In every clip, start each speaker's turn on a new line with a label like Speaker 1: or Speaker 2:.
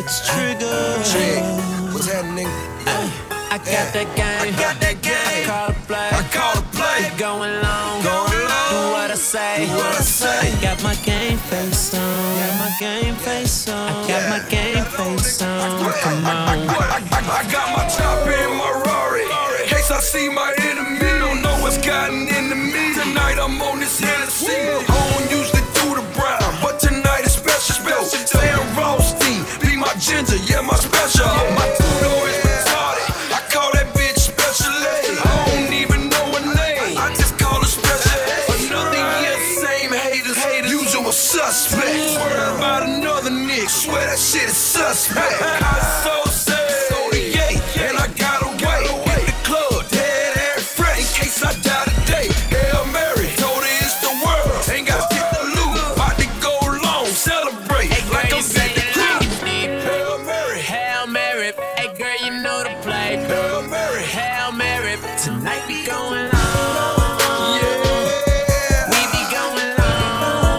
Speaker 1: it's Trigger.
Speaker 2: Trick, what's happening?
Speaker 1: I got that game.
Speaker 2: I got that game.
Speaker 1: I call the play.
Speaker 2: I call the play.
Speaker 1: Going long.
Speaker 2: Going long.
Speaker 1: Do what I say.
Speaker 2: Do what I say.
Speaker 1: I got my game face on. Got my game face on. I got my game face on. Come on.
Speaker 2: I got my chopper in my Rari. In case I see my enemy, don't know what's gotten into me. Tonight I'm on this Hennessy. I don't usually do the brown, but tonight is special. Sam Roasty, be my ginger, yeah, my special. My two-door is retarded. I call that bitch Special A. I don't even know her name. I just call her Special A. Another year, same haters. Usual suspect. Word about another nigga. Swear that shit is suspect. I so sad. So the gate, and I gotta wait. Hit the club, dead air fresh. In case I die today. Hail Mary, told her it's the world. Ain't got shit to lose. About to go long, celebrate. Like I'm at the club. Hail Mary,
Speaker 1: Hail Mary. Hey girl, you know the play.
Speaker 2: Hail Mary.
Speaker 1: Hail Mary. Tonight we going long.
Speaker 2: Yeah.
Speaker 1: We be going long.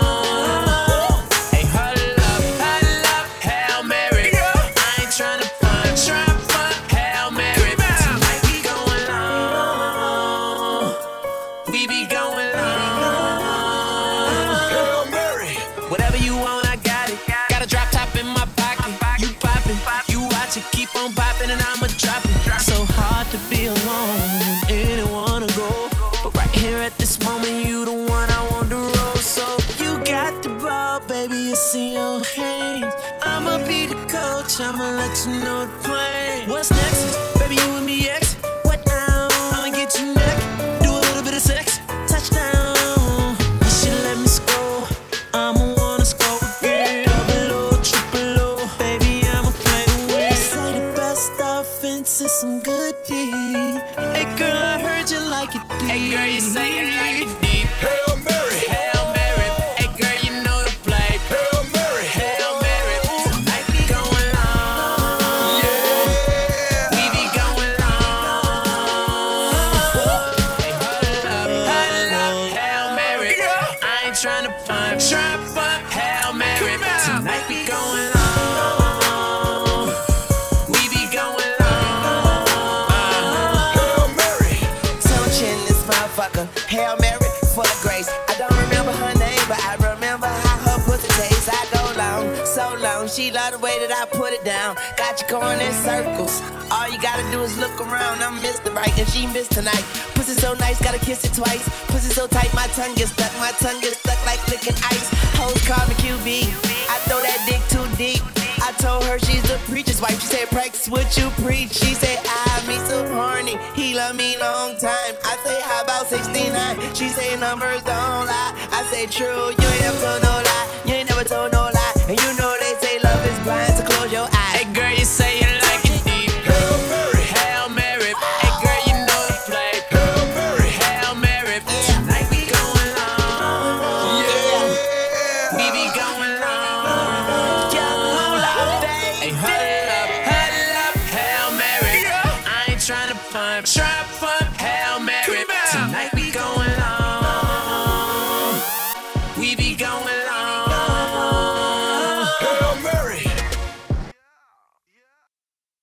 Speaker 1: Hey, huddle up, Hail Mary. I ain't tryna fun, Hail Mary. Tonight we going long. We be going long.
Speaker 2: Hail Mary.
Speaker 1: Whatever you want, I got it. Got a drop top in my pocket. You poppin', you watch it, keep on poppin', and I'ma drop it. So hard to be alone when anyone to go. But right here at this moment, you the one I want to roll. So you got the ball, baby, it's in your hands. I'ma be the coach, I'ma let you know the plan. What's next? Baby, you and me ex. What now? I'ma get you naked, do a little bit of sex. Touchdown, you should let me score. I'ma wanna score again. Double O, triple O, baby, I'ma play to win. Say the best offense is some good D. Hey girl, I heard you like it deep. Hey girl, you say you like it deep.
Speaker 2: Hail Mary.
Speaker 1: Hail Mary, hey girl, you know the play.
Speaker 2: Hail Mary.
Speaker 1: Hail Mary, tonight we going long.
Speaker 2: Yeah.
Speaker 1: We be going long. Hey, huddle up, Hail Mary. I ain't tryna fun, Hail Mary. Tonight we going long. We be going long.
Speaker 2: Hail Mary.
Speaker 3: Touching this motherfucker, Hail Mary for the grace. I don't remember her name, but I remember how her pussy tastes. I go long, so long. She love the way that I put it down. Got you going in circles. All you gotta do is look around. I'm Mr. Right and she missed tonight. Pussy so nice, gotta kiss it twice. Pussy so tight, my tongue gets stuck. My tongue gets stuck like licking ice. Hoes call me QB. I throw that dick too deep. I told her she's the preacher's wife. She said, practice what you preach. She said, me so horny. He love me long time. I say, how about 69? She say, numbers don't lie. I say, true, you ain't up to no lie.